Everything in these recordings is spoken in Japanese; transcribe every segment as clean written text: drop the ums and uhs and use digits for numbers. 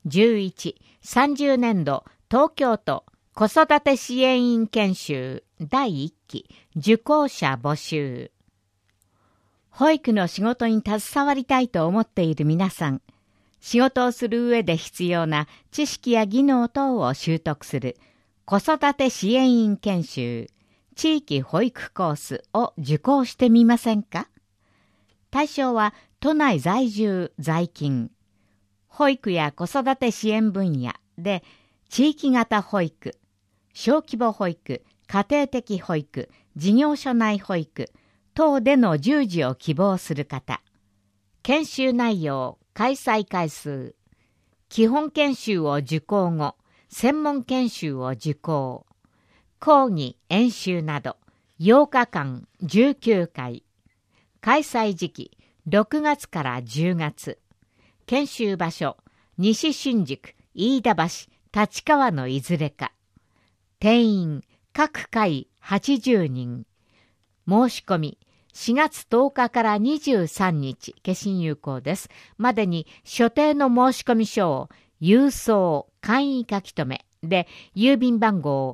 11、30年度東京都子育て支援員研修第1期受講者募集。保育の仕事に携わりたいと思っている皆さん、仕事をする上で必要な知識や技能等を習得する子育て支援員研修地域保育コースを受講してみませんか？対象は都内在住在勤、保育や子育て支援分野で地域型保育、小規模保育、家庭的保育、事業所内保育等での従事を希望する方。研修内容、開催回数、基本研修を受講後、専門研修を受講、講義、演習など8日間19回。開催時期、6月から10月。研修場所、西新宿、飯田橋、立川のいずれか。定員、各回80人。申し込み、4月10日から23日、消印有効です。までに所定の申し込み書を郵送、簡易書き留めで、郵便番号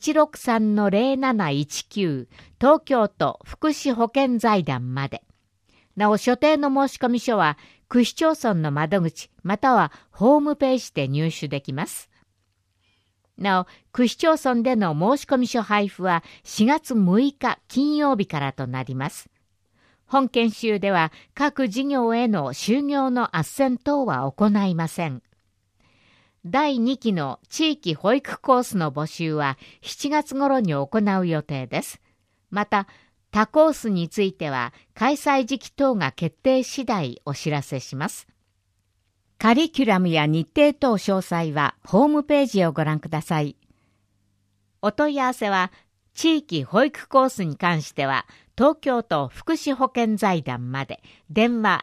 163-0719 東京都福祉保健財団まで。なお、所定の申し込み書は、区市町村の窓口、またはホームページで入手できます。なお、区市町村での申し込み書配布は4月6日金曜日からとなります。本研修では各事業への就業の斡旋等は行いません。第2期の地域保育コースの募集は7月頃に行う予定です。また、他コースについては開催時期等が決定次第お知らせします。カリキュラムや日程等詳細はホームページをご覧ください。お問い合わせは、地域保育コースに関しては、東京都福祉保健財団まで、電話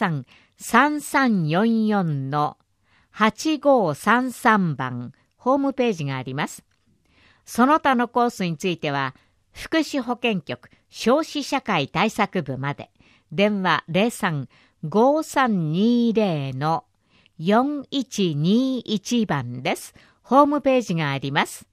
03-3344-8533 番、ホームページがあります。その他のコースについては、福祉保健局少子社会対策部まで、電話 03-5320-4121 番です。ホームページがあります。